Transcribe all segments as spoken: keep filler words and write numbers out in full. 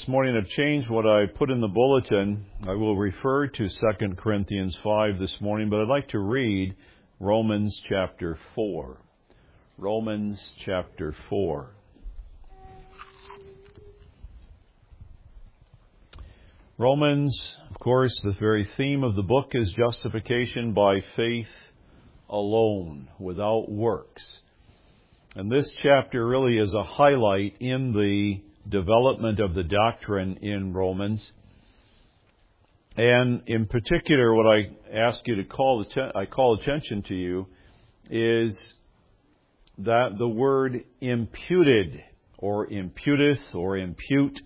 this morning have changed what I put in the bulletin. I will refer to Second Corinthians five this morning, but I'd like to read Romans chapter four. Romans chapter four. Romans, of course, the very theme of the book is justification by faith alone, without works. And this chapter really is a highlight in the development of the doctrine in Romans. And in particular, what I ask you to call, I call attention to you is that the word imputed, or imputeth, or impute,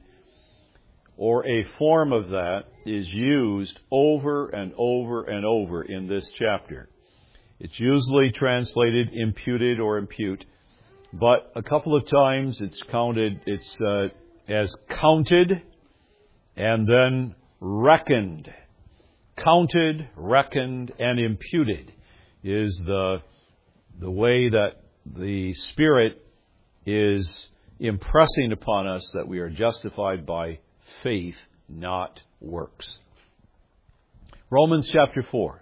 or a form of that is used over and over and over in this chapter. It's usually translated imputed or impute, but a couple of times it's counted, it's uh, as counted and then reckoned. Counted, reckoned, and imputed is the the way that the Spirit is impressing upon us that we are justified by faith, not works. Romans chapter four.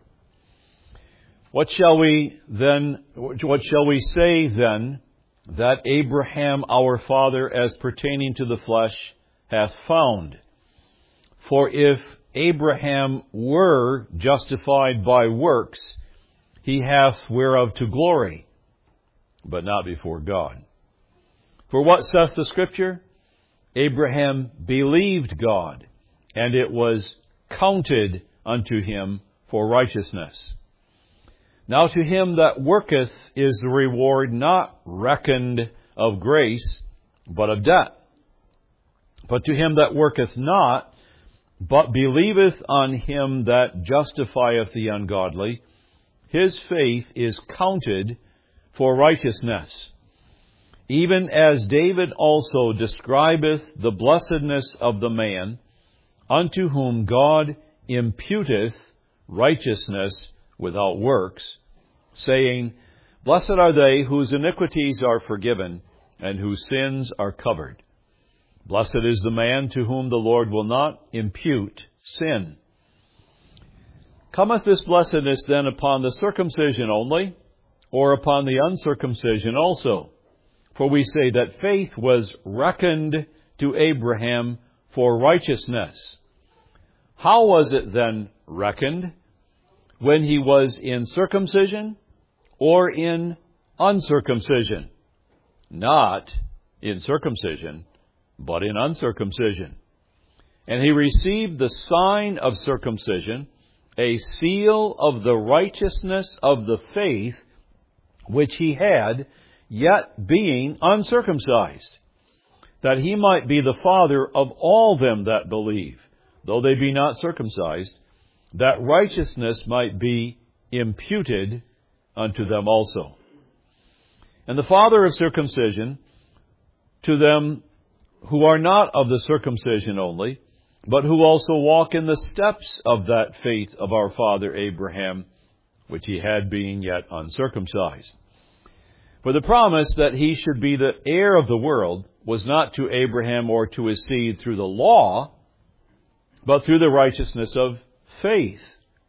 What shall we then, what shall we say then that Abraham our father as pertaining to the flesh hath found? For if Abraham were justified by works, he hath whereof to glory, but not before God. For what saith the Scripture? Abraham believed God, and it was counted unto him for righteousness. Now to him that worketh is the reward not reckoned of grace, but of debt. But to him that worketh not, but believeth on him that justifieth the ungodly, his faith is counted for righteousness. Even as David also describeth the blessedness of the man, unto whom God imputeth righteousness without works, saying, Blessed are they whose iniquities are forgiven, and whose sins are covered. Blessed is the man to whom the Lord will not impute sin. Cometh this blessedness then upon the circumcision only, or upon the uncircumcision also? For we say that faith was reckoned to Abraham for righteousness. How was it then reckoned? When he was in circumcision or in uncircumcision? Not in circumcision, but in uncircumcision. And he received the sign of circumcision, a seal of the righteousness of the faith which he had, yet being uncircumcised, that he might be the father of all them that believe, though they be not circumcised, that righteousness might be imputed unto them also. And the father of circumcision to them who are not of the circumcision only, but who also walk in the steps of that faith of our father Abraham, which he had being yet uncircumcised. For the promise that he should be the heir of the world was not to Abraham or to his seed through the law, but through the righteousness of faith.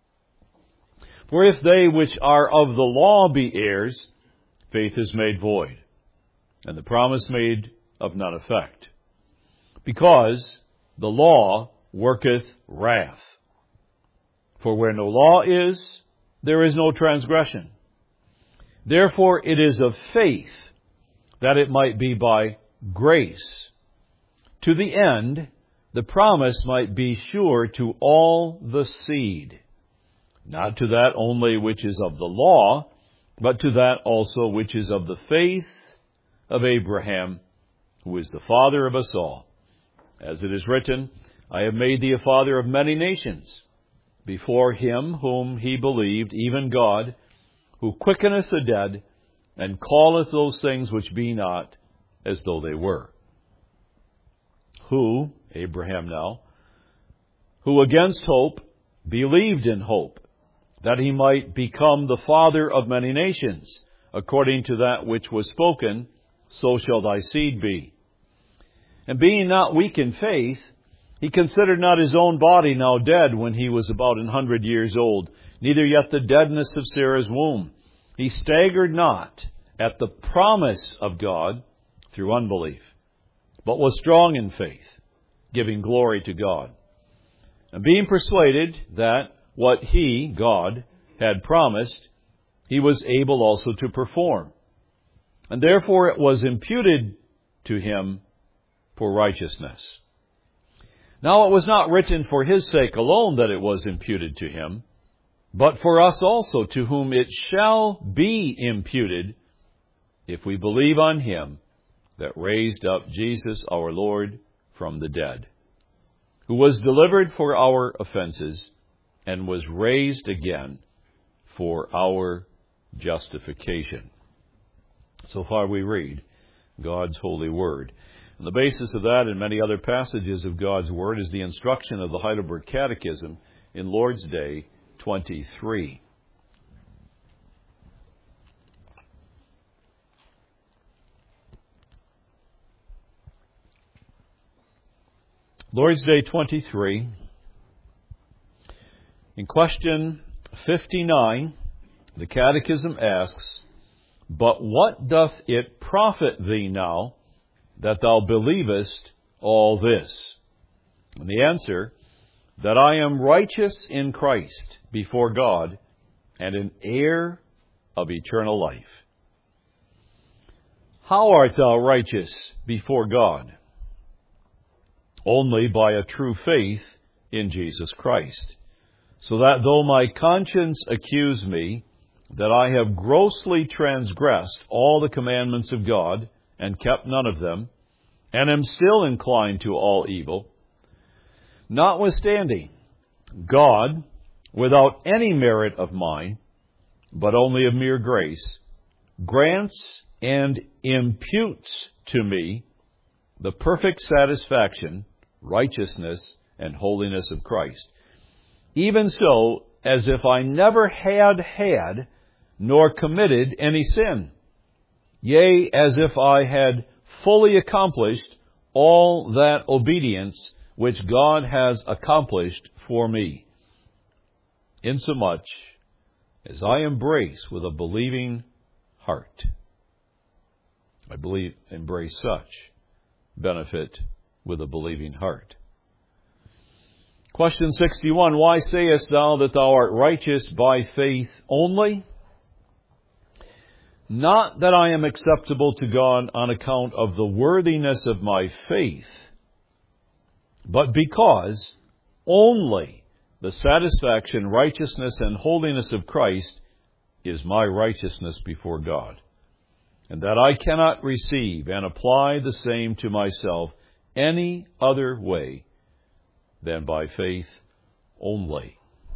For if they which are of the law be heirs, faith is made void, and the promise made of none effect. Because the law worketh wrath. For where no law is, there is no transgression. Therefore it is of faith, that it might be by grace, to the end the promise might be sure to all the seed, not to that only which is of the law, but to that also which is of the faith of Abraham, who is the father of us all. As it is written, I have made thee a father of many nations, before him whom he believed, even God, who quickeneth the dead, and calleth those things which be not as though they were. Who, Abraham now, who against hope believed in hope, that he might become the father of many nations, according to that which was spoken, so shall thy seed be. And being not weak in faith, He considered not his own body now dead when he was about an hundred years old, neither yet the deadness of Sarah's womb. He staggered not at the promise of God through unbelief, but was strong in faith, giving glory to God, and being persuaded that what he, God, had promised, he was able also to perform. And therefore it was imputed to him for righteousness. Now it was not written for his sake alone that it was imputed to him, but for us also, to whom it shall be imputed, if we believe on him that raised up Jesus our Lord from the dead, who was delivered for our offenses and was raised again for our justification. So far we read God's holy word. And the basis of that and many other passages of God's word is the instruction of the Heidelberg Catechism in Lord's Day twenty-three. Lord's Day twenty-three. In question fifty-nine, the Catechism asks, "But what doth it profit thee now that thou believest all this?" And the answer, that I am righteous in Christ before God and an heir of eternal life. How art thou righteous before God? Only by a true faith in Jesus Christ, so that though my conscience accuse me that I have grossly transgressed all the commandments of God and kept none of them, and am still inclined to all evil, notwithstanding, God, without any merit of mine, but only of mere grace, grants and imputes to me the perfect satisfaction, righteousness, and holiness of Christ, even so as if I never had had nor committed any sin, yea, as if I had fully accomplished all that obedience which God has accomplished for me, insomuch as I embrace with a believing heart. I believe embrace such benefit with a believing heart. Question sixty-one, why sayest thou that thou art righteous by faith only? Not that I am acceptable to God on account of the worthiness of my faith, but because only the satisfaction, righteousness, and holiness of Christ is my righteousness before God, and that I cannot receive and apply the same to myself any other way than by faith only.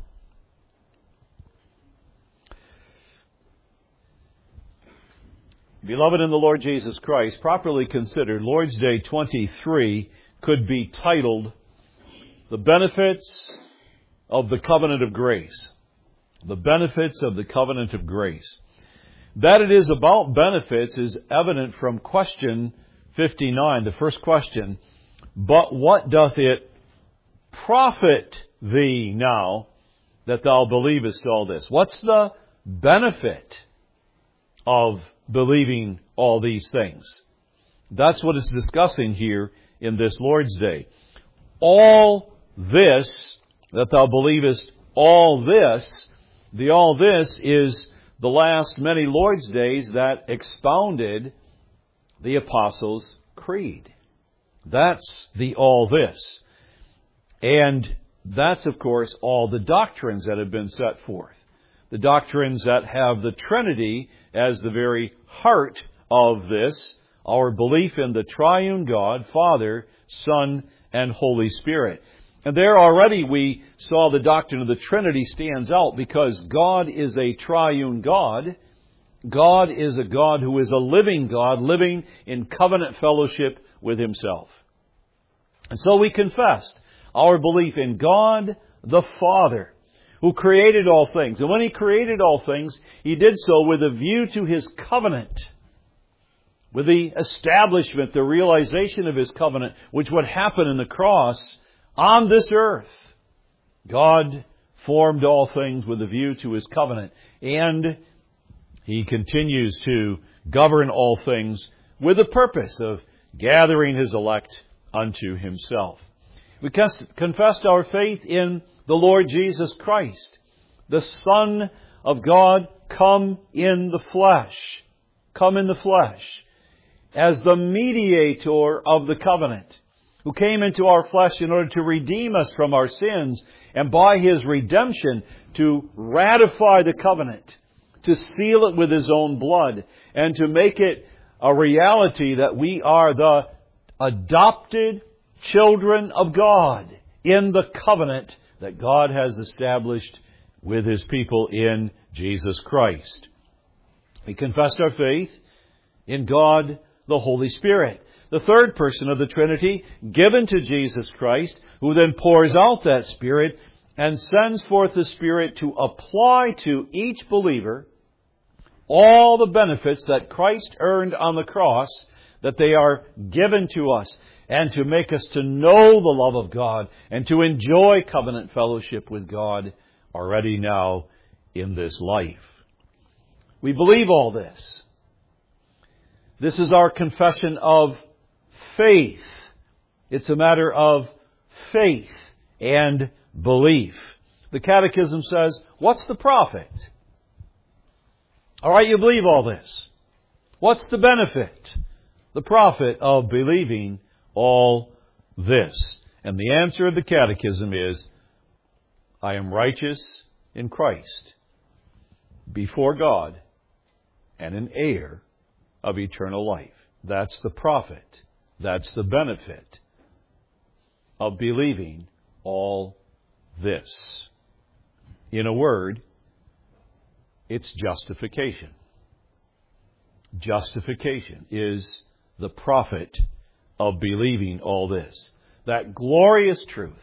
Beloved in the Lord Jesus Christ, properly considered, Lord's Day twenty-three could be titled, The Benefits of the Covenant of Grace. The Benefits of the Covenant of Grace. That it is about benefits is evident from question fifty-nine, the first question. But what doth it profit thee now that thou believest all this? What's the benefit of believing all these things? That's what it's discussing here in this Lord's Day. All this, that thou believest all this, the all this is the last many Lord's Days that expounded the Apostles' Creed. That's the all this. And that's, of course, all the doctrines that have been set forth. The doctrines that have the Trinity as the very heart of this, our belief in the triune God, Father, Son, and Holy Spirit. And there already we saw the doctrine of the Trinity stands out because God is a triune God. God is a God who is a living God, living in covenant fellowship with Himself. And so we confessed our belief in God the Father, who created all things. And when He created all things, He did so with a view to His covenant, with the establishment, the realization of His covenant, which would happen in the cross on this earth, God formed all things with a view to His covenant, and He continues to govern all things with the purpose of gathering His elect unto Himself. We confessed our faith in the Lord Jesus Christ, the Son of God, come in the flesh, come in the flesh, as the mediator of the covenant, who came into our flesh in order to redeem us from our sins, and by His redemption to ratify the covenant, to seal it with His own blood, and to make it a reality that we are the adopted children of God in the covenant that God has established with His people in Jesus Christ. We confessed our faith in God, the Holy Spirit, the third person of the Trinity, given to Jesus Christ, who then pours out that Spirit and sends forth the Spirit to apply to each believer all the benefits that Christ earned on the cross, that they are given to us, and to make us to know the love of God and to enjoy covenant fellowship with God already now in this life. We believe all this. This is our confession of faith. It's a matter of faith and belief. The Catechism says, what's the profit? All right, you believe all this. What's the benefit? The profit of believing all this. And the answer of the Catechism is, I am righteous in Christ before God and an heir of eternal life. That's the profit. That's the benefit of believing all this. In a word, it's justification. Justification is the profit of believing all this. That glorious truth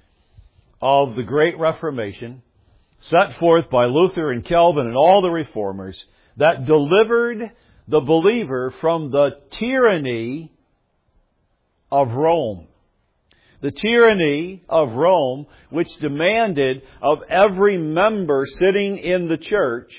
of the Great Reformation, set forth by Luther and Calvin and all the Reformers, that delivered the believer from the tyranny of Rome. The tyranny of Rome, which demanded of every member sitting in the church,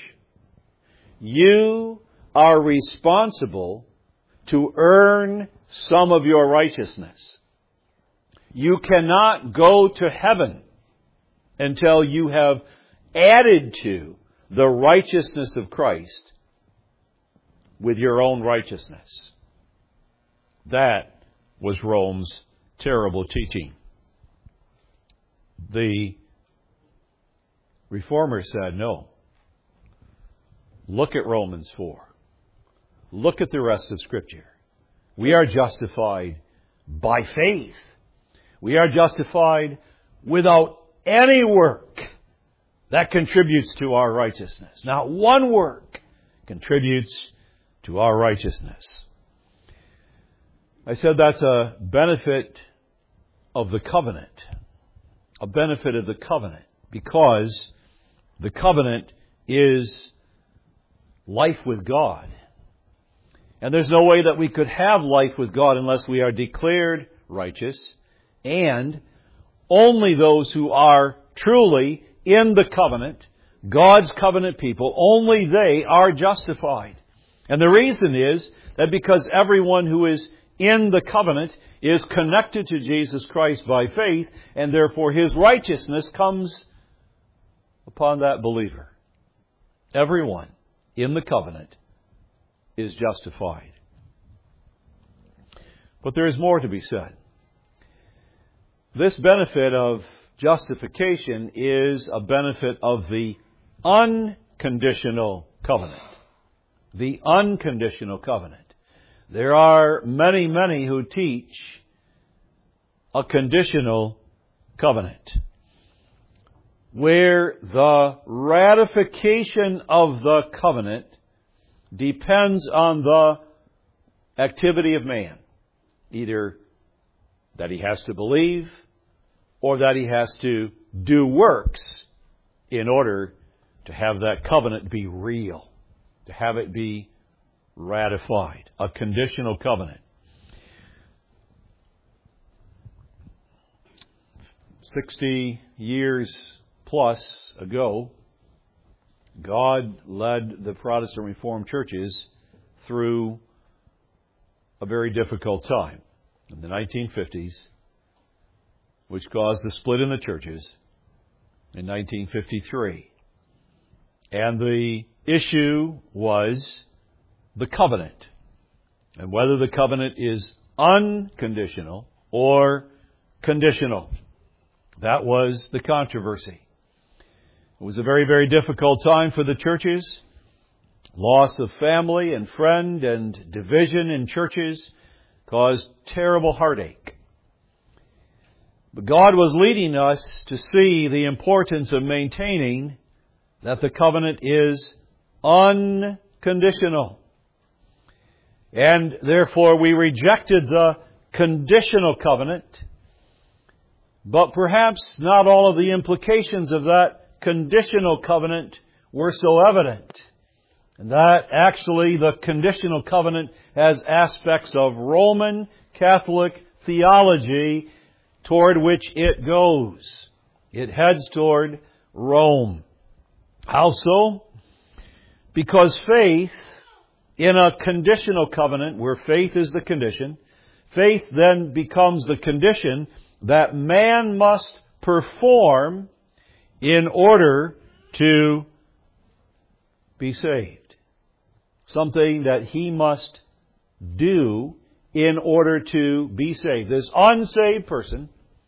you are responsible to earn some of your righteousness. You cannot go to heaven until you have added to the righteousness of Christ with your own righteousness. That was Rome's terrible teaching. The Reformers said, no. Look at Romans four. Look at the rest of Scripture. We are justified by faith. We are justified without any work that contributes to our righteousness. Not one work contributes to our righteousness. I said that's a benefit of the covenant. A benefit of the covenant. Because the covenant is life with God. And there's no way that we could have life with God unless we are declared righteous. And only those who are truly in the covenant, God's covenant people, only they are justified. And the reason is that because everyone who is in the covenant is connected to Jesus Christ by faith, and therefore His righteousness comes upon that believer. Everyone in the covenant is justified. But there is more to be said. This benefit of justification is a benefit of the unconditional covenant. The unconditional covenant. There are many, many who teach a conditional covenant, where the ratification of the covenant depends on the activity of man. Either that he has to believe or that he has to do works in order to have that covenant be real, to have it be ratified. A conditional covenant. sixty years plus ago, God led the Protestant Reformed churches through a very difficult time in the nineteen fifties, which caused the split in the churches in nineteen fifty-three. And the issue was the covenant, and whether the covenant is unconditional or conditional. That was the controversy. It was a very, very difficult time for the churches. Loss of family and friend and division in churches caused terrible heartache. But God was leading us to see the importance of maintaining that the covenant is unconditional. And therefore we rejected the conditional covenant, but perhaps not all of the implications of that conditional covenant were so evident. And that actually the conditional covenant has aspects of Roman Catholic theology toward which it goes. It heads toward Rome. How so? Because faith in a conditional covenant, where faith is the condition, faith then becomes the condition that man must perform in order to be saved. Something that he must do in order to be saved. This unsaved person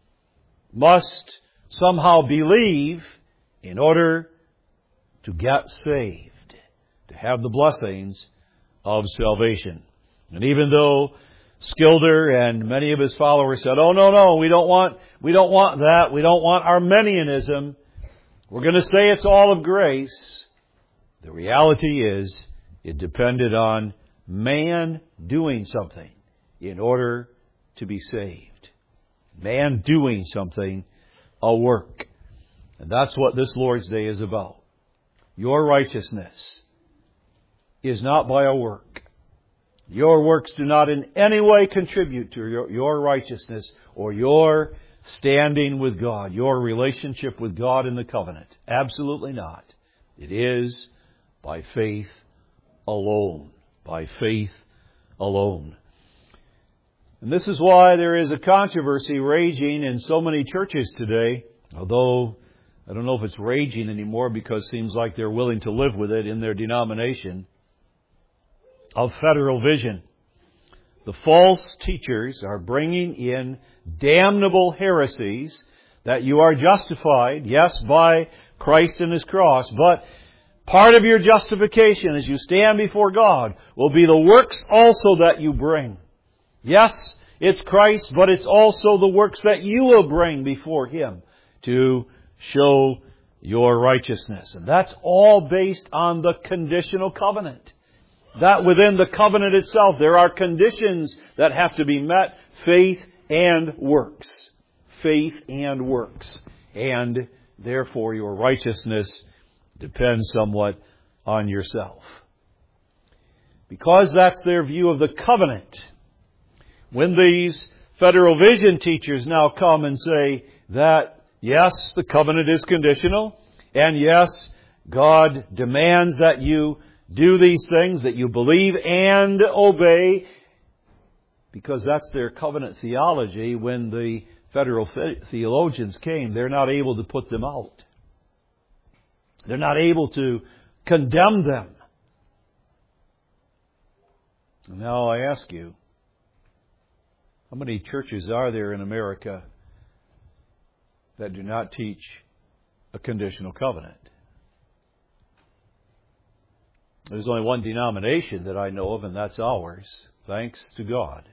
must somehow believe in order to get saved, to have the blessings of salvation. And even though Schilder and many of his followers said, oh, no, no, we don't want, we don't want that. We don't want Arminianism. We're going to say it's all of grace. The reality is it depended on man doing something in order to be saved. Man doing something, a work. And that's what this Lord's Day is about. Your righteousness is not by a work. Your works do not in any way contribute to your, your righteousness or your standing with God, your relationship with God in the covenant. Absolutely not. It is by faith alone. By faith alone. And this is why there is a controversy raging in so many churches today, although I don't know if it's raging anymore because it seems like they're willing to live with it in their denomination, of federal vision. The false teachers are bringing in damnable heresies that you are justified, yes, by Christ and His cross, but part of your justification as you stand before God will be the works also that you bring. Yes, it's Christ, but it's also the works that you will bring before Him to show your righteousness. And that's all based on the conditional covenant. That within the covenant itself, there are conditions that have to be met. Faith and works. Faith and works. And therefore your righteousness depends somewhat on yourself. Because that's their view of the covenant, when these federal vision teachers now come and say that, yes, the covenant is conditional, and yes, God demands that you do these things, that you believe and obey, because that's their covenant theology. When the federal theologians came, they're not able to put them out. They're not able to condemn them. Now I ask you, how many churches are there in America that do not teach a conditional covenant? There's only one denomination that I know of, and that's ours, thanks to God.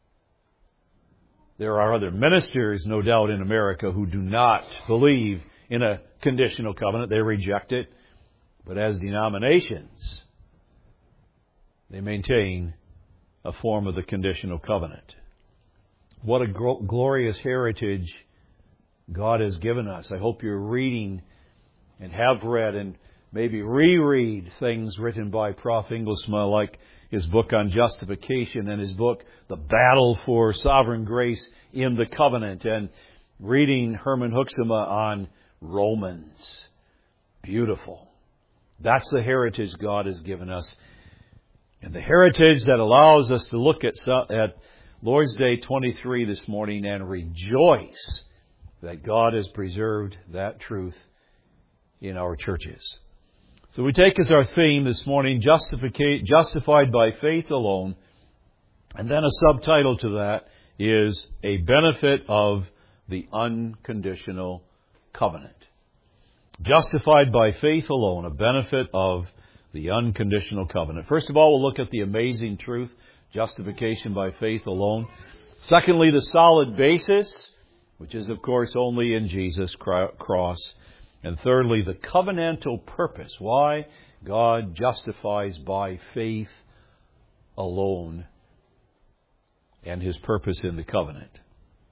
There are other ministers, no doubt, in America who do not believe in a conditional covenant. They reject it. But as denominations, they maintain a form of the conditional covenant. What a gro- glorious heritage God has given us. I hope you're reading and have read and maybe reread things written by Professor Inglesma, like his book on justification and his book, The Battle for Sovereign Grace in the Covenant. And reading Herman Hoeksema on Romans. Beautiful. That's the heritage God has given us. And the heritage that allows us to look at, at Lord's Day twenty-three this morning and rejoice that God has preserved that truth in our churches. So we take as our theme this morning, Justified by Faith Alone. And then a subtitle to that is A Benefit of the Unconditional Covenant. Justified by faith alone, a benefit of the unconditional covenant. First of all, we'll look at the amazing truth, justification by faith alone. Secondly, the solid basis, which is, of course, only in Jesus' cross. And thirdly, the covenantal purpose, why God justifies by faith alone and His purpose in the covenant.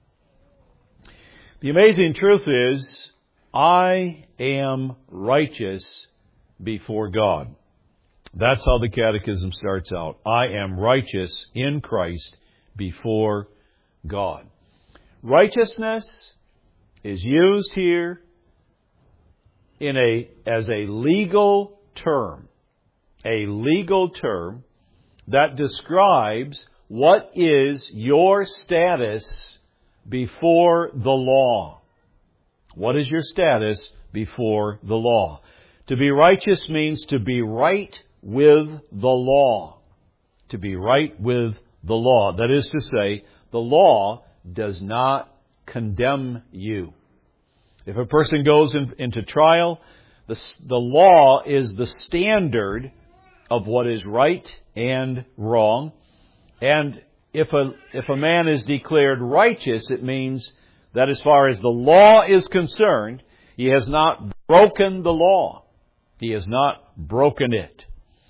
The amazing truth is, I am righteous before God. That's how the Catechism starts out. I am righteous in Christ before God. Righteousness is used here in a as a legal term. A legal term that describes what is your status before the law. What is your status before the law? To be righteous means to be right with the law. To be right with the law. That is to say, the law does not condemn you. If a person goes in, into trial, the, the law is the standard of what is right and wrong. And if a, if a man is declared righteous, it means that as far as the law is concerned, he has not broken the law. He has not broken it.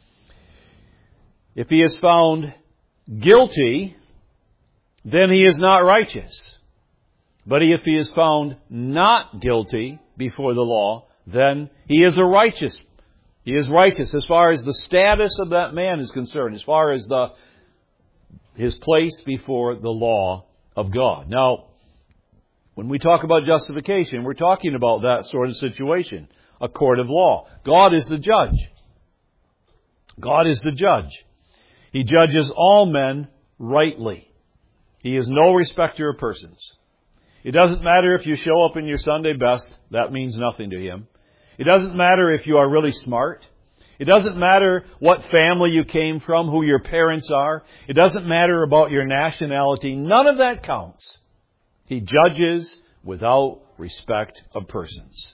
If he is found guilty, then he is not righteous. But if he is found not guilty before the law, then he is a righteous. He is righteous as far as the status of that man is concerned, as far as the his place before the law of God. Now, when we talk about justification, we're talking about that sort of situation, a court of law. God is the judge. God is the judge. He judges all men rightly. He is no respecter of persons. It doesn't matter if you show up in your Sunday best. That means nothing to Him. It doesn't matter if you are really smart. It doesn't matter what family you came from, who your parents are. It doesn't matter about your nationality. None of that counts. He judges without respect of persons.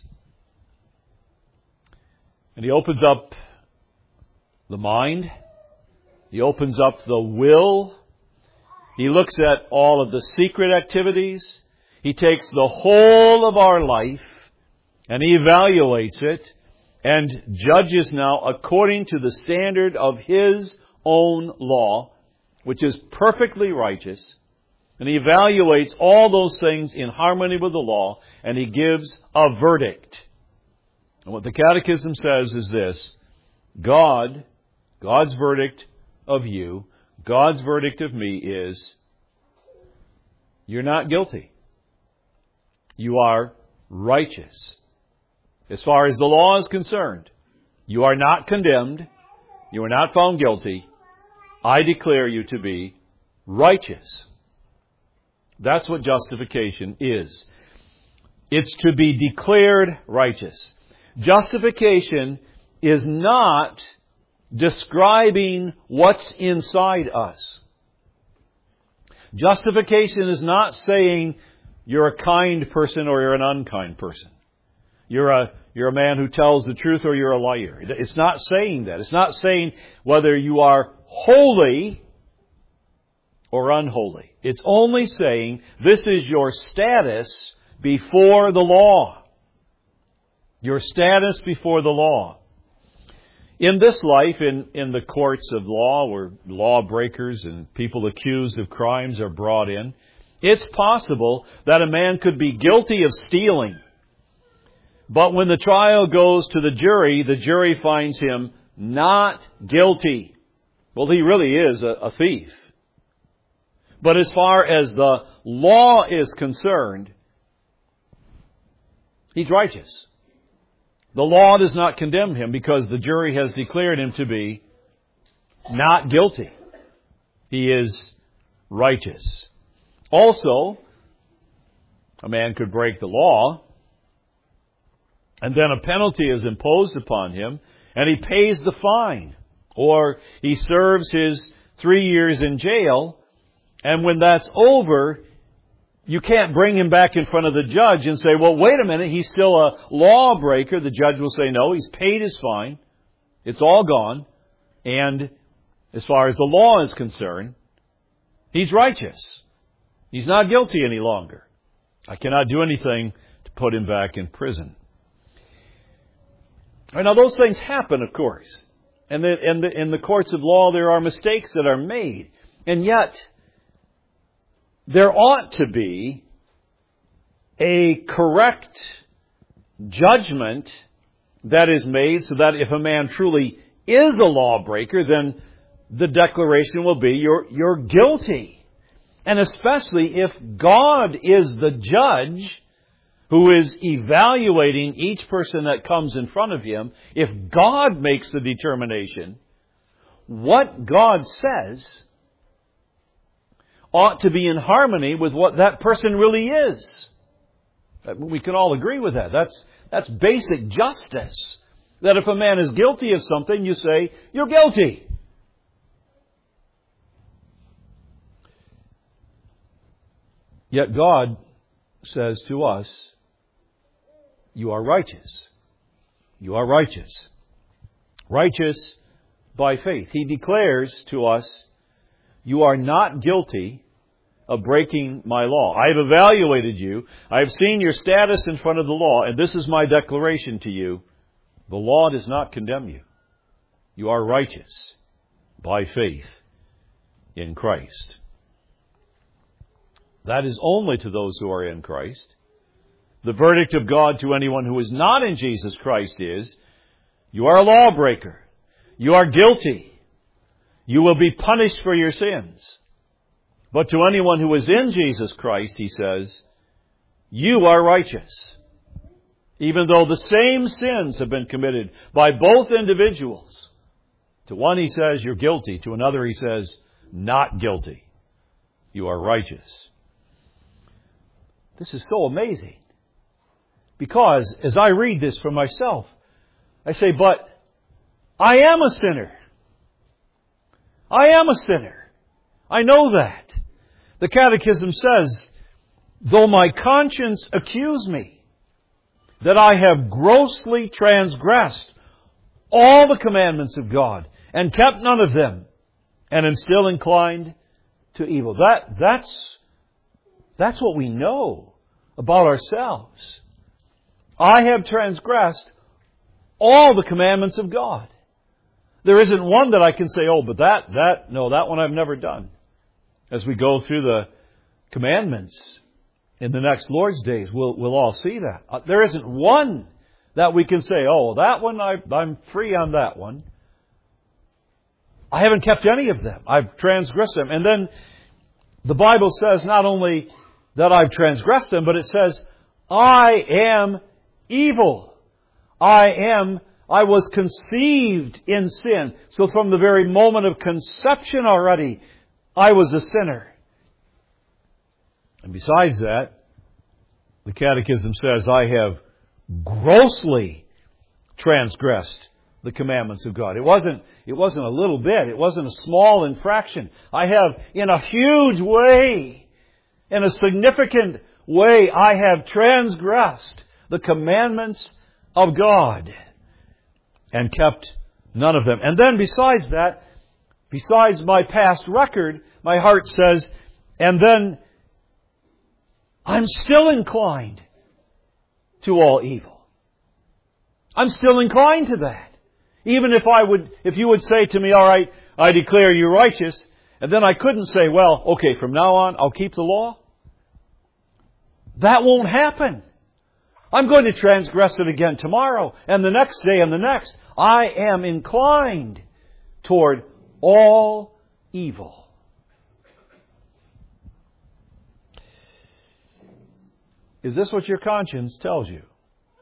And He opens up the mind. He opens up the will. He looks at all of the secret activities. He takes the whole of our life and He evaluates it and judges now according to the standard of His own law, which is perfectly righteous. And He evaluates all those things in harmony with the law, and He gives a verdict. And what the Catechism says is this: God, God's verdict of you, God's verdict of me is, you're not guilty. You are righteous. As far as the law is concerned, you are not condemned. You are not found guilty. I declare you to be righteous. That's what justification is. It's to be declared righteous. Justification is not describing what's inside us. Justification is not saying you're a kind person or you're an unkind person. You're a, you're a man who tells the truth or you're a liar. It's not saying that. It's not saying whether you are holy or unholy. It's only saying this is your status before the law. Your status before the law. In this life, in, in the courts of law, where lawbreakers and people accused of crimes are brought in, it's possible that a man could be guilty of stealing. But when the trial goes to the jury, the jury finds him not guilty. Well, he really is a, a thief. But as far as the law is concerned, He's righteous. The law does not condemn him because the jury has declared him to be not guilty. He is righteous. Also, a man could break the law, and then a penalty is imposed upon him, and he pays the fine. Or he serves his three years in jail, and when that's over, you can't bring him back in front of the judge and say, well, wait a minute, he's still a lawbreaker. The judge will say, no, he's paid his fine. It's all gone. And as far as the law is concerned, he's righteous. He's not guilty any longer. I cannot do anything to put him back in prison. Now, those things happen, of course. And the, in, the, in the courts of law, there are mistakes that are made. And yet, there ought to be a correct judgment that is made so that if a man truly is a lawbreaker, then the declaration will be, you're, you're guilty. And especially if God is the judge who is evaluating each person that comes in front of him, if God makes the determination, what God says ought to be in harmony with what that person really is. We can all agree with that. That's, that's basic justice. That if a man is guilty of something, you say, you're guilty. Yet God says to us, you are righteous. You are righteous. Righteous by faith. He declares to us, you are not guilty of breaking my law. I have evaluated you. I have seen your status in front of the law, and this is my declaration to you. The law does not condemn you. You are righteous by faith in Christ. That is only to those who are in Christ. The verdict of God to anyone who is not in Jesus Christ is, you are a lawbreaker. You are guilty. You will be punished for your sins. But to anyone who is in Jesus Christ, he says, you are righteous. Even though the same sins have been committed by both individuals. To one he says, you're guilty. To another he says, not guilty. You are righteous. This is so amazing. Because as I read this for myself, I say, but I am a sinner. I am a sinner. I know that. The Catechism says, though my conscience accuse me that I have grossly transgressed all the commandments of God and kept none of them, and am still inclined to evil. That, that's, that's what we know about ourselves. I have transgressed all the commandments of God. There isn't one that I can say, oh, but that, that, no, that one I've never done. As we go through the commandments in the next Lord's days, we'll, we'll all see that. Uh, there isn't one that we can say, oh, that one, I, I'm free on that one. I haven't kept any of them. I've transgressed them. And then the Bible says not only that I've transgressed them, but it says, I am evil. I am, I was conceived in sin. So from the very moment of conception already, I was a sinner. And besides that, the Catechism says, I have grossly transgressed the commandments of God. It wasn't, it wasn't a little bit. It wasn't a small infraction. I have, in a huge way, in a significant way, I have transgressed the commandments of God and kept none of them. And then besides that, besides my past record, my heart says, and then I'm still inclined to all evil. I'm still inclined to that. Even if I would, if you would say to me, all right, I declare you righteous, and then I couldn't say, well, okay, from now on, I'll keep the law. That won't happen. I'm going to transgress it again tomorrow, and the next day, and the next. I am inclined toward all evil. Is this what your conscience tells you?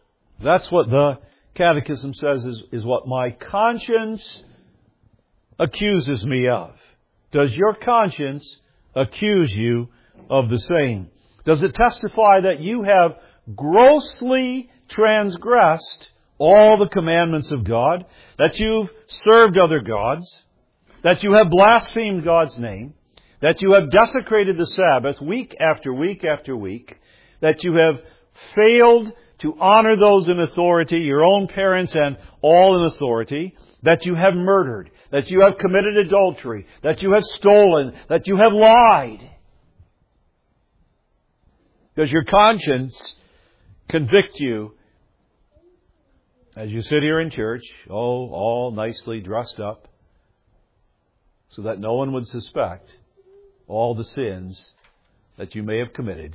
That's what the Catechism says is, is what my conscience accuses me of. Does your conscience accuse you of the same? Does it testify that you have grossly transgressed all the commandments of God, that you've served other gods, that you have blasphemed God's name, that you have desecrated the Sabbath week after week after week, that you have failed to honor those in authority, your own parents and all in authority, that you have murdered, that you have committed adultery, that you have stolen, that you have lied? Does your conscience convict you as you sit here in church, oh, all nicely dressed up, so that no one would suspect all the sins that you may have committed,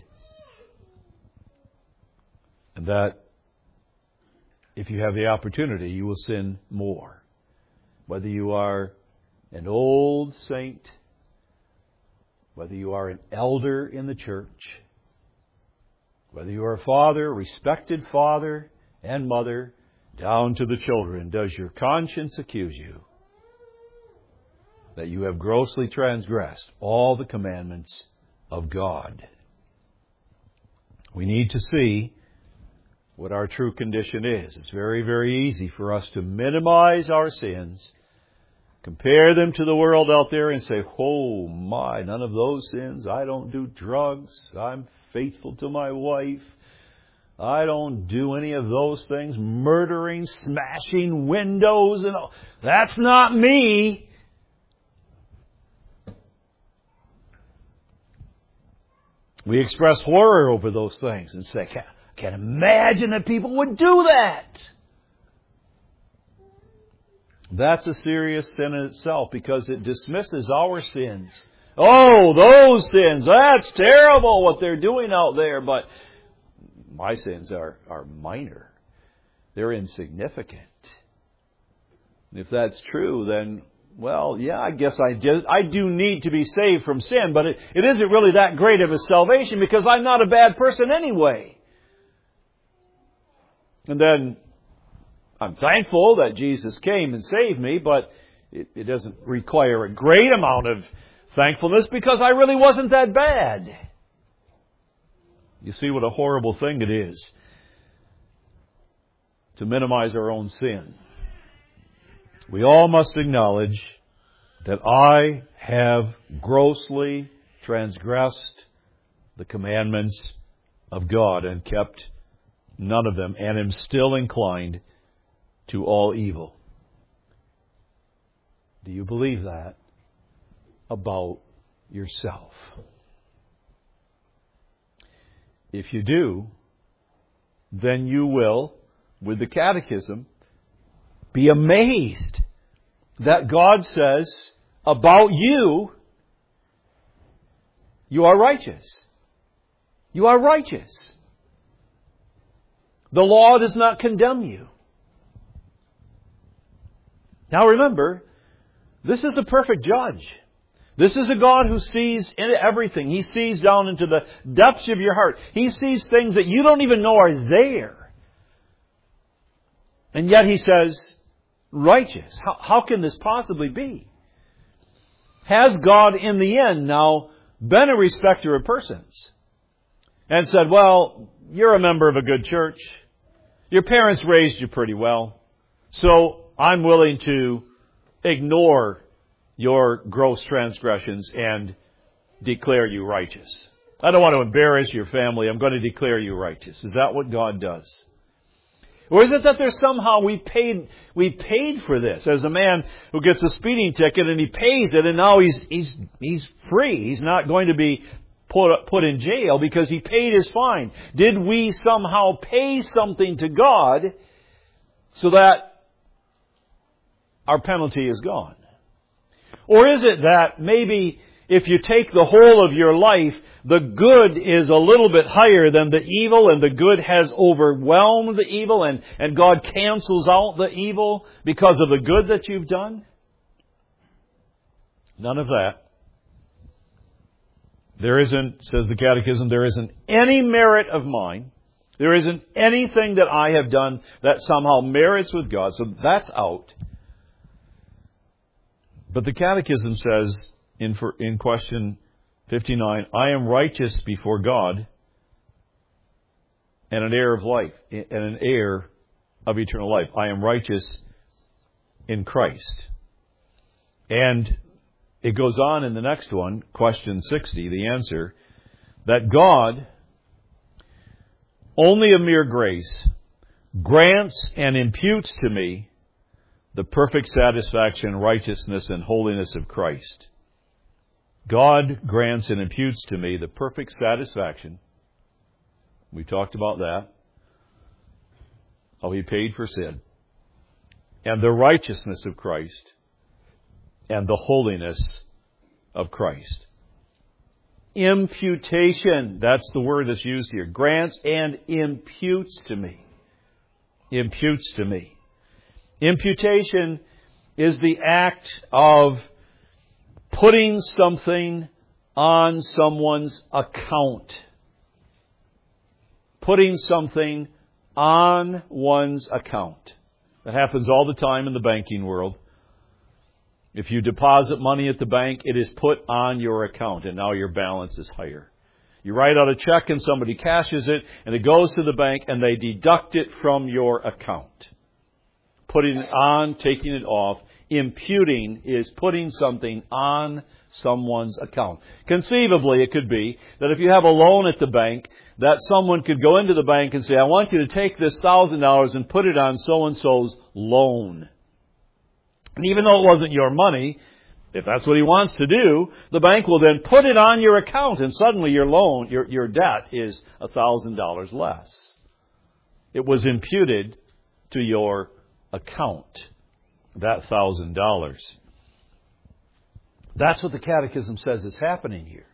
and that if you have the opportunity, you will sin more? Whether you are an old saint, whether you are an elder in the church, whether you are a father, respected father and mother, down to the children, does your conscience accuse you that you have grossly transgressed all the commandments of God? We need to see what our true condition is. It's very, very easy for us to minimize our sins, compare them to the world out there and say, oh my, none of those sins. I don't do drugs. I'm faithful to my wife. I don't do any of those things. Murdering, smashing windows and all. That's not me. We express horror over those things and say, I can't imagine that people would do that. That's a serious sin in itself, because it dismisses our sins. Oh, those sins, that's terrible what they're doing out there, but my sins are, are minor. They're insignificant. And if that's true, then, well, yeah, I guess I do, I do need to be saved from sin, but it, it isn't really that great of a salvation because I'm not a bad person anyway. And then I'm thankful that Jesus came and saved me, but it, it doesn't require a great amount of thankfulness because I really wasn't that bad. You see what a horrible thing it is to minimize our own sin. We all must acknowledge that I have grossly transgressed the commandments of God and kept none of them, and am still inclined to all evil. Do you believe that about yourself? If you do, then you will, with the Catechism, be amazed that God says about you, you are righteous. You are righteous. The law does not condemn you. Now remember, this is a perfect judge. This is a God who sees into everything. He sees down into the depths of your heart. He sees things that you don't even know are there. And yet He says, righteous. How, how can this possibly be? Has God in the end now been a respecter of persons and said, well, you're a member of a good church. Your parents raised you pretty well. So I'm willing to ignore your gross transgressions and declare you righteous. I don't want to embarrass your family. I'm going to declare you righteous. Is that what God does? Or is it that there's somehow we paid we paid for this? As a man who gets a speeding ticket and he pays it, and now he's he's he's free. He's not going to be put put in jail because he paid his fine. Did we somehow pay something to God so that our penalty is gone? Or is it that maybe if you take the whole of your life, the good is a little bit higher than the evil, and the good has overwhelmed the evil, and, and God cancels out the evil because of the good that you've done? None of that. There isn't, says the Catechism, there isn't any merit of mine There isn't anything that I have done that somehow merits with God. So that's out. But the Catechism says in, for, in question fifty-nine, I am righteous before God and an heir of life, and an heir of eternal life. I am righteous in Christ. And it goes on in the next one, question sixty, the answer, that God, only of mere grace, grants and imputes to me the perfect satisfaction, righteousness, and holiness of Christ. God grants and imputes to me the perfect satisfaction. We talked about that. How He paid for sin. And the righteousness of Christ. And the holiness of Christ. Imputation. That's the word that's used here. Grants and imputes to me. Imputes to me. Imputation is the act of putting something on someone's account. Putting something on one's account. That happens all the time in the banking world. If you deposit money at the bank, it is put on your account, and now your balance is higher. You write out a check and somebody cashes it, and it goes to the bank, and they deduct it from your account. Putting it on, taking it off. Imputing is putting something on someone's account. Conceivably, it could be that if you have a loan at the bank, that someone could go into the bank and say, I want you to take this one thousand dollars and put it on so-and-so's loan. And even though it wasn't your money, if that's what he wants to do, the bank will then put it on your account, and suddenly your loan, your, your debt is one thousand dollars less. It was imputed to your account, that one thousand dollars. That's what the Catechism says is happening here.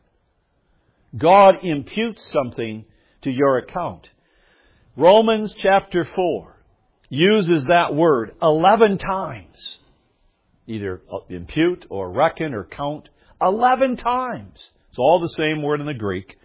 God imputes something to your account. Romans chapter four uses that word eleven times. Either impute or reckon or count. Eleven times. It's all the same word in the Greek.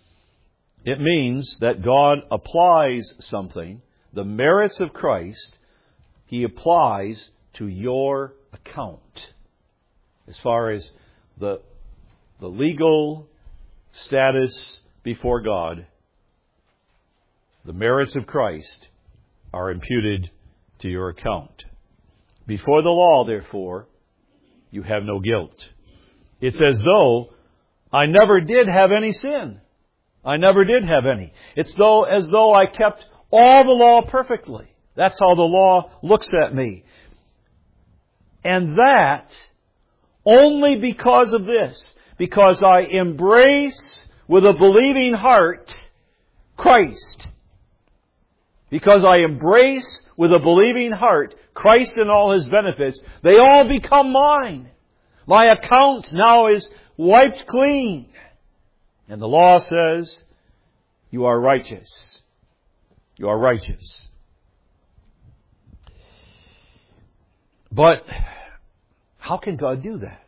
It means that God applies something, the merits of Christ, He applies to your account. As far as the, the legal status before God, the merits of Christ are imputed to your account. Before the law, therefore, you have no guilt. It's as though I never did have any sin. I never did have any. It's though as though I kept all the law perfectly. That's how the law looks at me. And that only because of this. Because I embrace with a believing heart Christ. Because I embrace with a believing heart Christ and all His benefits, they all become mine. My account now is wiped clean. And the law says, you are righteous. You are righteous. But how can God do that?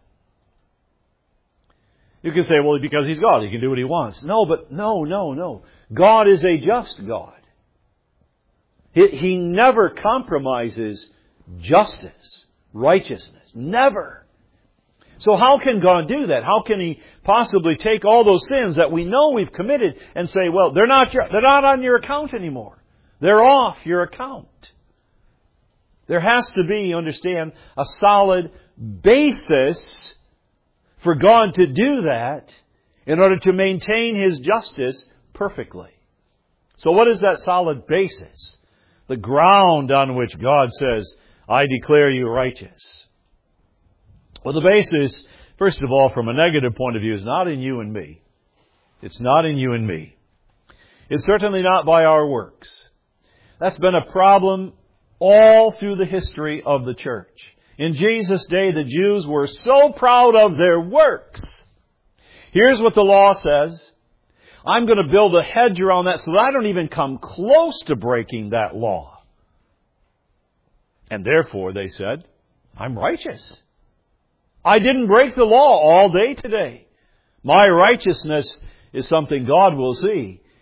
You can say, well, because He's God, He can do what He wants. No, but no, no, no. God is a just God. He, he never compromises justice, righteousness. Never. So how can God do that? How can He possibly take all those sins that we know we've committed and say, well, they're not your, they're not on your account anymore. They're off your account. There has to be, you understand, a solid basis for God to do that in order to maintain His justice perfectly. So what is that solid basis? The ground on which God says, I declare you righteous. Well, the basis, first of all, from a negative point of view, is not in you and me. It's not in you and me. It's certainly not by our works. That's been a problem all through the history of the church. In Jesus' day, the Jews were so proud of their works. Here's what the law says. I'm going to build a hedge around that so that I don't even come close to breaking that law. And therefore, they said, I'm righteous. I didn't break the law all day today. My righteousness is something God will see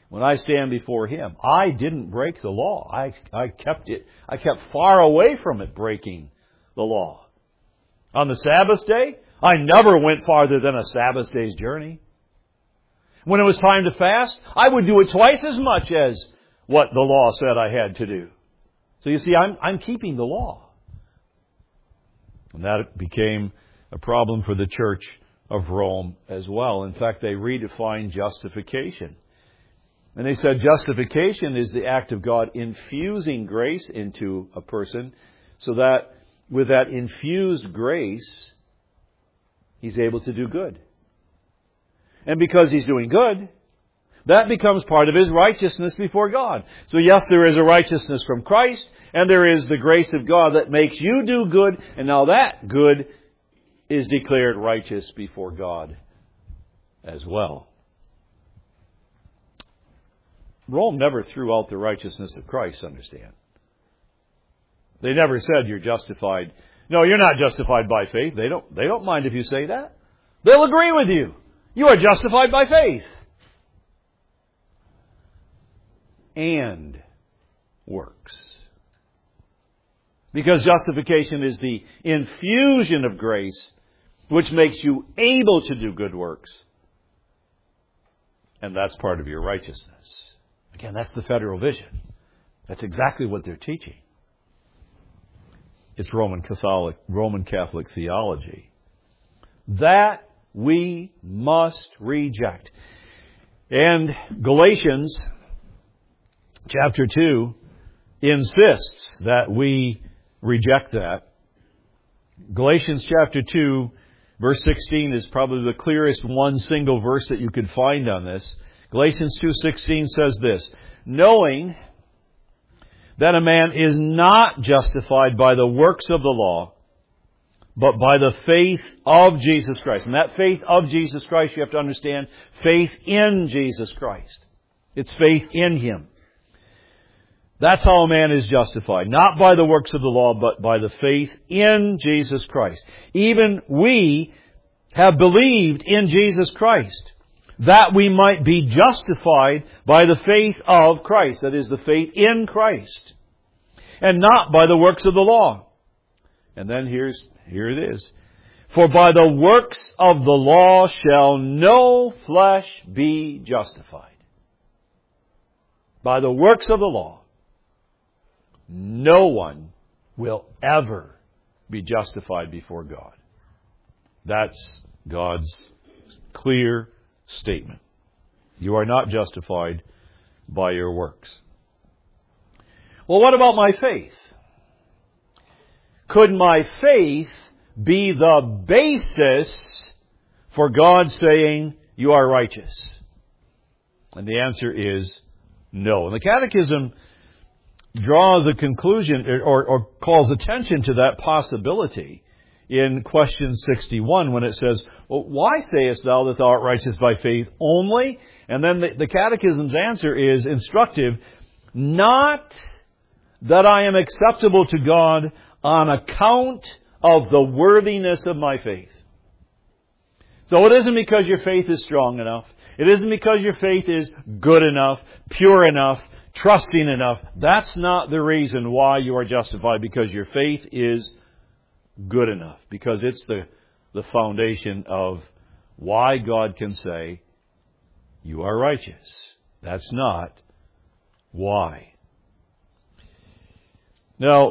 when I stand before Him, I didn't break the law. I, I kept it, I kept far away from it breaking the law. On the Sabbath day, I never went farther than a Sabbath day's journey. When it was time to fast, I would do it twice as much as what the law said I had to do. So you see, I'm, I'm keeping the law. And that became a problem for the Church of Rome as well. In fact, they redefined justification. And they said justification is the act of God infusing grace into a person so that with that infused grace, he's able to do good. And because he's doing good, that becomes part of his righteousness before God. So yes, there is a righteousness from Christ, and there is the grace of God that makes you do good, and now that good is declared righteous before God as well. Rome never threw out the righteousness of Christ, understand. They never said you're justified. No, you're not justified by faith. They don't, they don't mind if you say that. They'll agree with you. You are justified by faith. And works. Because justification is the infusion of grace which makes you able to do good works. And that's part of your righteousness. Again, that's the federal vision. That's exactly what they're teaching. It's Roman Catholic, Roman Catholic theology. That we must reject. And Galatians chapter two insists that we reject that. Galatians chapter two, verse sixteen is probably the clearest one single verse that you could find on this. Galatians two sixteen says this, knowing that a man is not justified by the works of the law, but by the faith of Jesus Christ. And that faith of Jesus Christ, you have to understand, faith in Jesus Christ. It's faith in Him. That's how a man is justified. Not by the works of the law, but by the faith in Jesus Christ. Even we have believed in Jesus Christ, that we might be justified by the faith of Christ. That is, the faith in Christ. And not by the works of the law. And then here's, here it is. For by the works of the law shall no flesh be justified. By the works of the law, no one will ever be justified before God. That's God's clear statement. You are not justified by your works. Well, what about my faith? Could my faith be the basis for God saying, you are righteous? And the answer is no. And the Catechism draws a conclusion or, or calls attention to that possibility in question sixty-one when it says, well, why sayest thou that thou art righteous by faith only? And then the, the Catechism's answer is instructive, not that I am acceptable to God on account of the worthiness of my faith. So it isn't because your faith is strong enough. It isn't because your faith is good enough, pure enough, trusting enough. That's not the reason why you are justified, because your faith is good enough. Because it's the, the foundation of why God can say, you are righteous. That's not why. Now,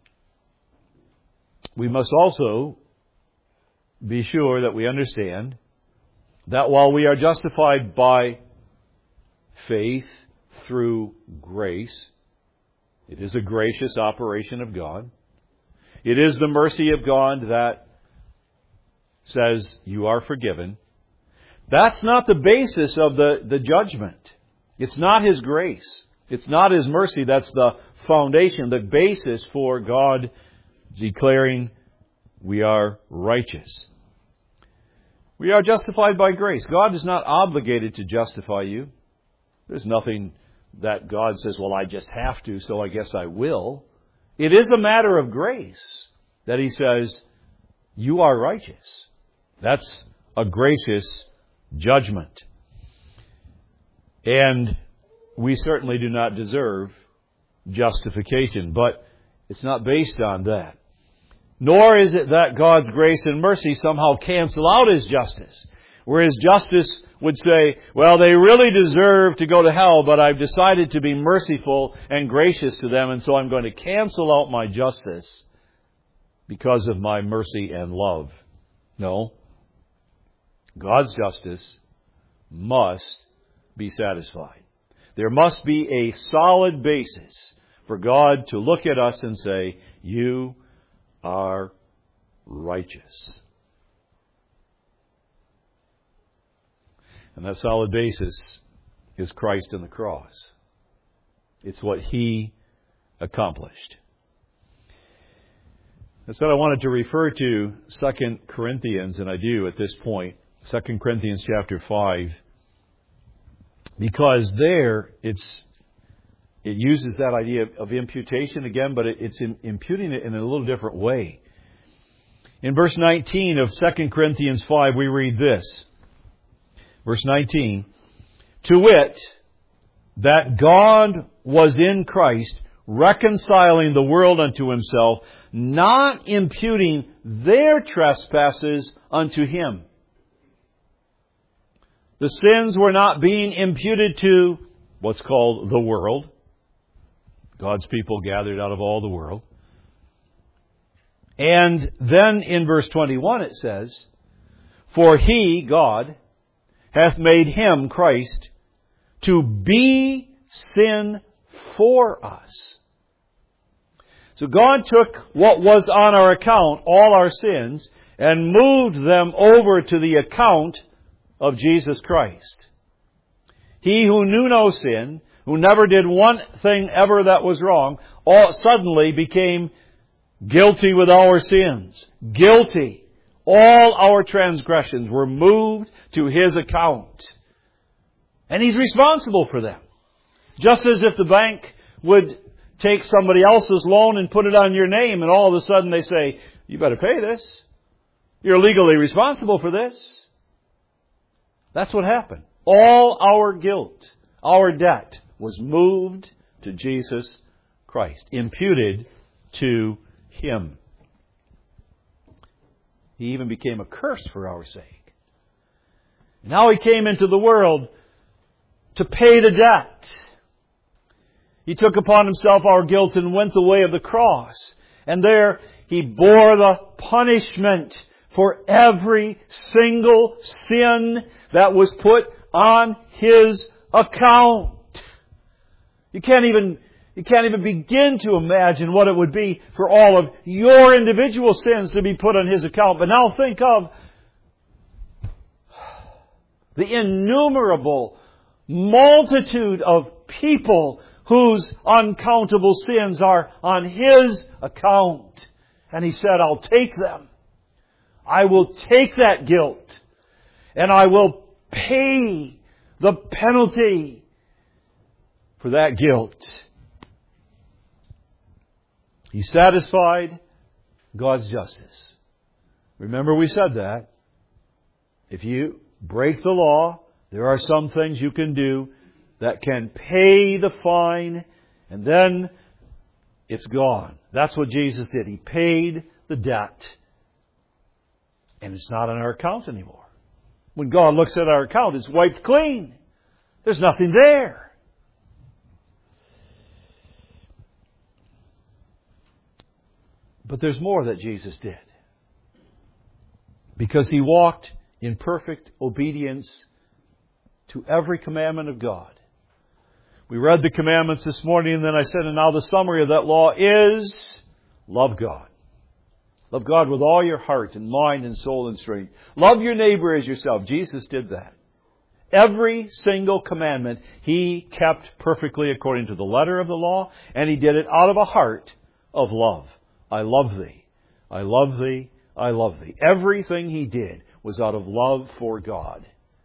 we must also be sure that we understand that while we are justified by faith through grace, it is a gracious operation of God. It is the mercy of God that says you are forgiven. That's not the basis of the, the judgment. It's not His grace. It's not His mercy. That's the foundation, the basis for God declaring we are righteous. We are justified by grace. God is not obligated to justify you. There's nothing that God says, well, I just have to, so I guess I will. It is a matter of grace that He says, you are righteous. That's a gracious judgment. And we certainly do not deserve justification, but it's not based on that. Nor is it that God's grace and mercy somehow cancel out His justice. Whereas justice would say, well, they really deserve to go to hell, but I've decided to be merciful and gracious to them, and so I'm going to cancel out my justice because of my mercy and love. No. God's justice must be satisfied. There must be a solid basis for God to look at us and say, you are righteous. And that solid basis is Christ and the cross. It's what He accomplished. I said I wanted to refer to Second Corinthians, and I do at this point, Second Corinthians chapter five, because there it's it uses that idea of, of imputation again, but it, it's in, imputing it in a little different way. In verse nineteen of Second Corinthians five, we read this. Verse nineteen, to wit, that God was in Christ, reconciling the world unto Himself, not imputing their trespasses unto Him. The sins were not being imputed to what's called the world. God's people gathered out of all the world. And then in verse twenty-one it says, for He, God, hath made Him, Christ, to be sin for us. So God took what was on our account, all our sins, and moved them over to the account of Jesus Christ. He who knew no sin, who never did one thing ever that was wrong, all suddenly became guilty with our sins. Guilty. All our transgressions were moved to His account. And He's responsible for them. Just as if the bank would take somebody else's loan and put it on your name, and all of a sudden they say, you better pay this. You're legally responsible for this. That's what happened. All our guilt, our debt, was moved to Jesus Christ, imputed to Him. He even became a curse for our sake. Now He came into the world to pay the debt. He took upon Himself our guilt and went the way of the cross. And there He bore the punishment for every single sin that was put on His account. You can't even You can't even begin to imagine what it would be for all of your individual sins to be put on His account. But now think of the innumerable multitude of people whose uncountable sins are on His account. And He said, I'll take them. I will take that guilt. And I will pay the penalty for that guilt. He satisfied God's justice. Remember we said that. If you break the law, there are some things you can do that can pay the fine, and then it's gone. That's what Jesus did. He paid the debt, and it's not on our account anymore. When God looks at our account, it's wiped clean. There's nothing there. But there's more that Jesus did. Because He walked in perfect obedience to every commandment of God. We read the commandments this morning, and then I said, and now the summary of that law is, love God. Love God with all your heart and mind and soul and strength. Love your neighbor as yourself. Jesus did that. Every single commandment He kept perfectly according to the letter of the law, and He did it out of a heart of love. I love thee. I love thee. I love thee. Everything He did was out of love for God.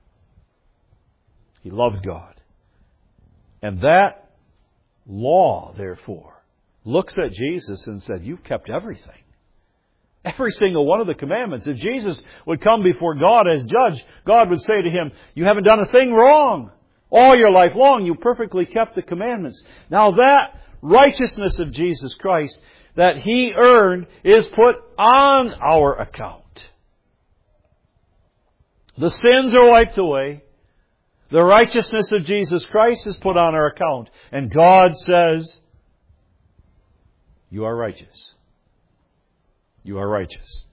He loved God. And that law, therefore, looks at Jesus and said, you've kept everything. Every single one of the commandments. If Jesus would come before God as judge, God would say to Him, you haven't done a thing wrong. All your life long you perfectly kept the commandments. Now that righteousness of Jesus Christ that He earned is put on our account. The sins are wiped away. The righteousness of Jesus Christ is put on our account. And God says, you are righteous. You are righteous.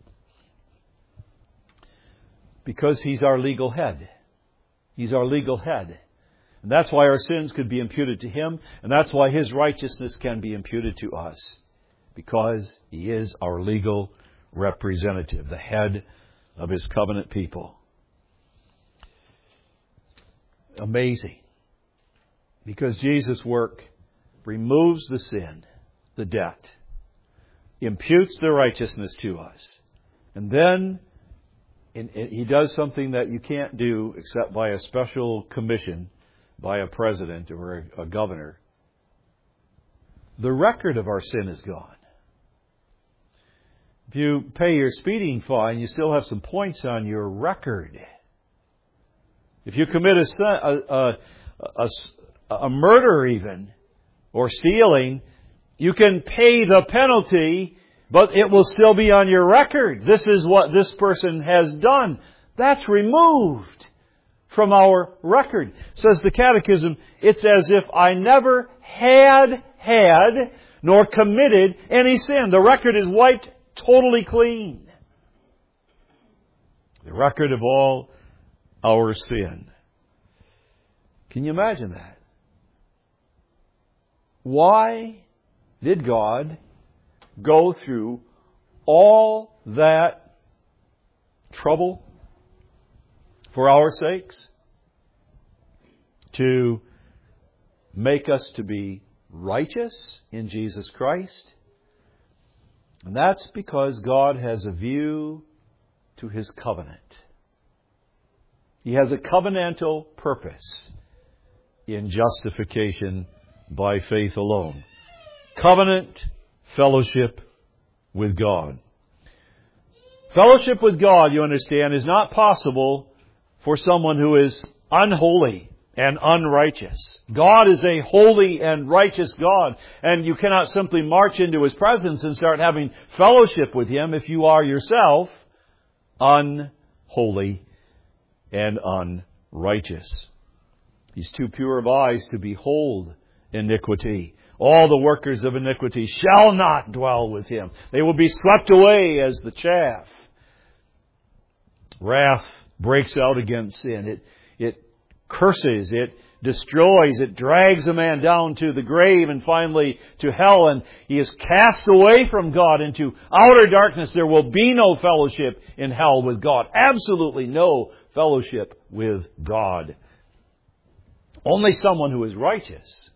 Because He's our legal head. He's our legal head. And that's why our sins could be imputed to Him. And that's why His righteousness can be imputed to us. Because He is our legal representative, the head of His covenant people. Amazing. Because Jesus' work removes the sin, the debt, imputes the righteousness to us. And then in, in, He does something that you can't do except by a special commission by a president or a, a governor. The record of our sin is gone. If you pay your speeding fine, you still have some points on your record. If you commit a, a, a, a, a murder even, or stealing, you can pay the penalty, but it will still be on your record. This is what this person has done. That's removed from our record. Says the Catechism, it's as if I never had had nor committed any sin. The record is wiped totally clean. The record of all our sin. Can you imagine that? Why did God go through all that trouble for our sakes? To make us to be righteous in Jesus Christ. And that's because God has a view to His covenant. He has a covenantal purpose in justification by faith alone. Covenant fellowship with God. Fellowship with God, you understand, is not possible for someone who is unholy and unrighteous. God is a holy and righteous God, and you cannot simply march into His presence and start having fellowship with Him if you are yourself unholy and unrighteous. He's too pure of eyes to behold iniquity. All the workers of iniquity shall not dwell with Him. They will be swept away as the chaff. Wrath breaks out against sin. It, it curses, it destroys, it drags a man down to the grave and finally to hell, and he is cast away from God into outer darkness. There will be no fellowship in hell with God. Absolutely no fellowship with God. Only someone who is righteous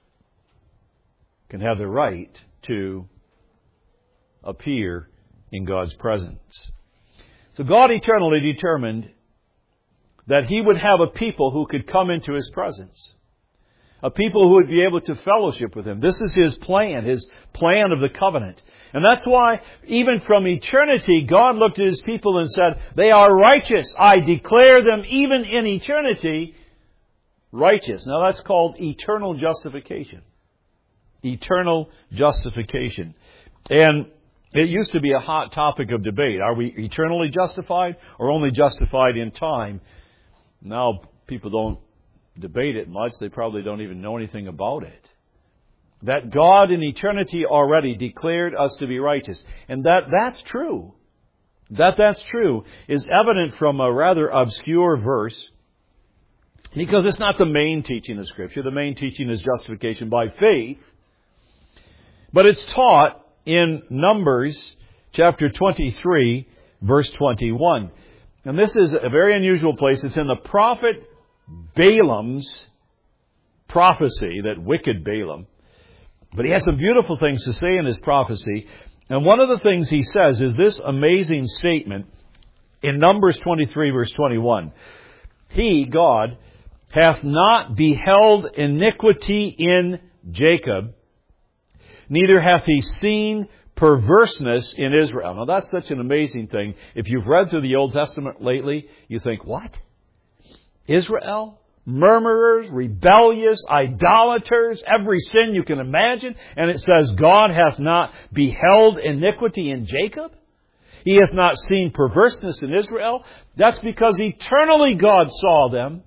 can have the right to appear in God's presence. So God eternally determined that He would have a people who could come into His presence. A people who would be able to fellowship with Him. This is His plan, His plan of the covenant. And that's why, even from eternity, God looked at His people and said, they are righteous. I declare them, even in eternity, righteous. Now that's called eternal justification. Eternal justification. And it used to be a hot topic of debate. Are we eternally justified or only justified in time? Now people don't debate it much. They probably don't even know anything about it. That God in eternity already declared us to be righteous. And that that's true. That that's true is evident from a rather obscure verse. Because it's not the main teaching of Scripture. The main teaching is justification by faith. But it's taught in Numbers chapter twenty-three, verse twenty-one. And this is a very unusual place. It's in the prophet Balaam's prophecy, that wicked Balaam. But he has some beautiful things to say in his prophecy. And one of the things he says is this amazing statement in Numbers twenty-three, verse twenty-one. He, God, hath not beheld iniquity in Jacob, neither hath He seen perverseness in Israel. Now that's such an amazing thing. If you've read through the Old Testament lately, you think, what? Israel? murmurers, rebellious, idolaters, every sin you can imagine. And it says, God hath not beheld iniquity in Jacob. He hath not seen perverseness in Israel. That's because eternally God saw them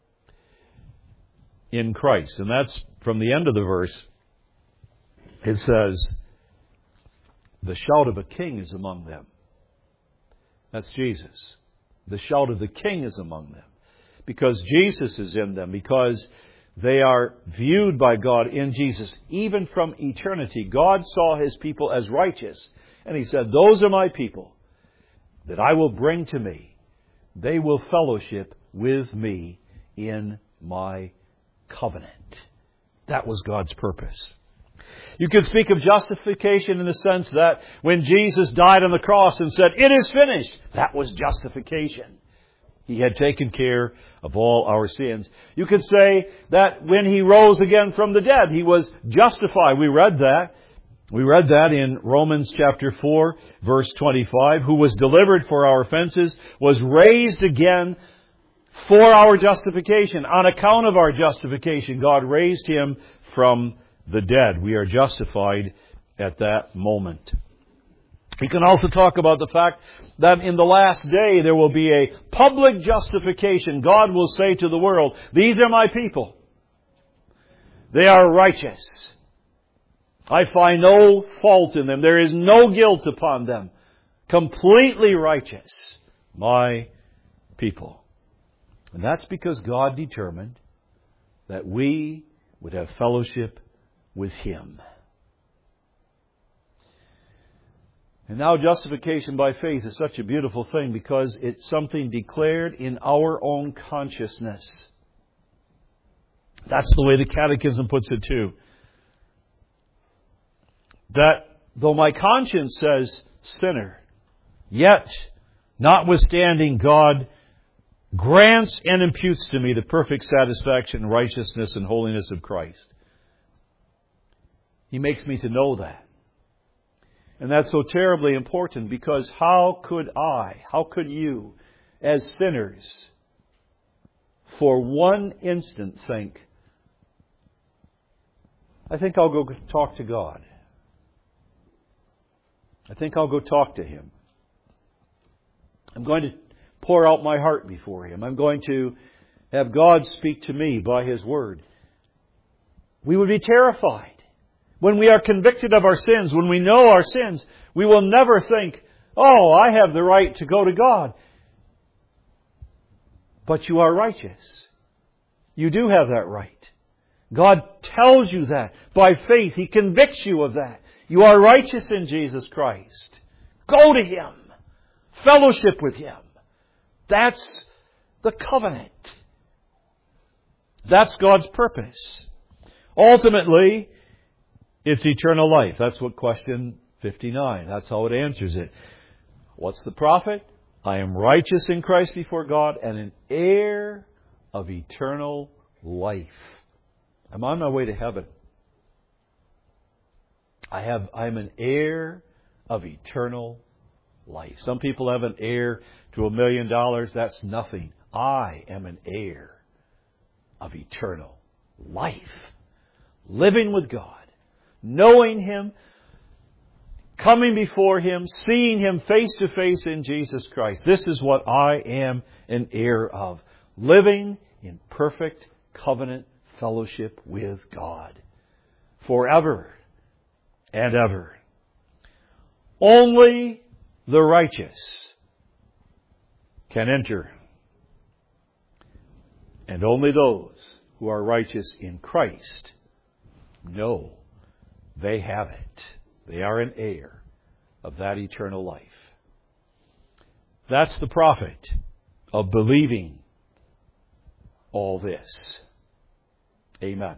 in Christ. And that's from the end of the verse. It says, the shout of a king is among them. That's Jesus. The shout of the king is among them. Because Jesus is in them. Because they are viewed by God in Jesus. Even from eternity, God saw His people as righteous. And He said, those are my people that I will bring to me. They will fellowship with me in my covenant. That was God's purpose. You could speak of justification in the sense that when Jesus died on the cross and said, it is finished, that was justification. He had taken care of all our sins. You could say that when He rose again from the dead, He was justified. We read that. We read that in Romans chapter four, verse twenty-five. Who was delivered for our offenses, was raised again for our justification. On account of our justification, God raised Him from the dead. We are justified at that moment. We can also talk about the fact that in the last day there will be a public justification. God will say to the world, these are my people. They are righteous. I find no fault in them. There is no guilt upon them. Completely righteous. My people. And that's because God determined that we would have fellowship with Him. And now justification by faith is such a beautiful thing because it's something declared in our own consciousness. That's the way the Catechism puts it too. That though my conscience says sinner, yet notwithstanding God grants and imputes to me the perfect satisfaction, righteousness, and holiness of Christ. He makes me to know that. And that's so terribly important because how could I, how could you, as sinners, for one instant think, I think I'll go talk to God. I think I'll go talk to Him. I'm going to pour out my heart before Him. I'm going to have God speak to me by His Word. We would be terrified. When we are convicted of our sins, when we know our sins, we will never think, oh, I have the right to go to God. But you are righteous. You do have that right. God tells you that. By faith, He convicts you of that. You are righteous in Jesus Christ. Go to Him. Fellowship with Him. That's the covenant. That's God's purpose. Ultimately, it's eternal life. That's what question fifty-nine. That's how it answers it. What's the profit? I am righteous in Christ before God and an heir of eternal life. I'm on my way to heaven. I have, I'm an heir of eternal life. Some people have an heir to a million dollars. That's nothing. I am an heir of eternal life. Living with God. Knowing Him, coming before Him, seeing Him face to face in Jesus Christ. This is what I am an heir of. Living in perfect covenant fellowship with God. Forever and ever. Only the righteous can enter. And only those who are righteous in Christ know they have it. They are an heir of that eternal life. That's the profit of believing all this. Amen.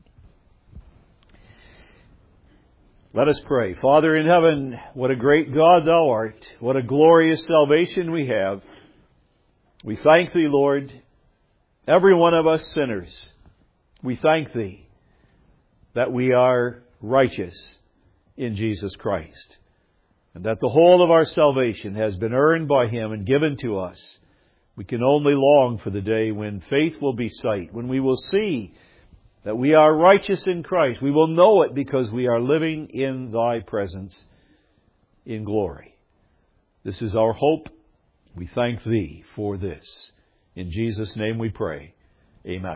Let us pray. Father in heaven, what a great God Thou art. What a glorious salvation we have. We thank Thee, Lord, every one of us sinners. We thank Thee that we are righteous in Jesus Christ. And that the whole of our salvation has been earned by Him and given to us We can only long for the day when faith will be sight, when we will see that we are righteous in Christ. We will know it because we are living in Thy presence in glory. This is our hope. We thank Thee for this. In Jesus' name we pray. Amen.